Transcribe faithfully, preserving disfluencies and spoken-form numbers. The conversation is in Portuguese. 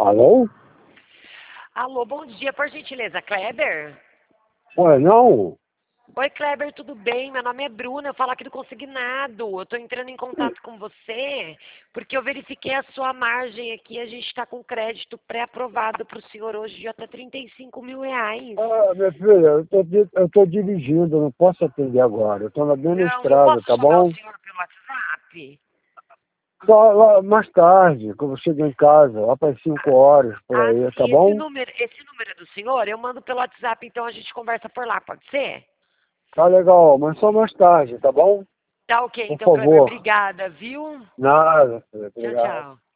Alô? Alô, bom dia, por gentileza, Kleber? Ué, não? Oi, Kleber, tudo bem? Meu nome é Bruna, eu falo aqui do Consignado. Eu estou entrando em contato com você porque eu verifiquei a sua margem aqui. A gente está com crédito pré-aprovado para o senhor hoje de até trinta e cinco mil reais. Ah, minha filha, eu tô, di- eu tô dirigindo, eu não posso atender agora. Eu tô na bem na Não, eu estrada, posso tá chamar o bom? senhor pelo WhatsApp? Só lá mais tarde, quando eu chegar em casa, lá para as cinco horas, por Ah, aí, tá sim, esse bom? número, esse número é do senhor? Eu mando pelo WhatsApp, então a gente conversa por lá, pode ser? Tá legal, mas só mais tarde, tá bom? Tá ok, Por então, Kleber, favor. obrigada, viu? Nada, filha, Tchau, obrigado. tchau.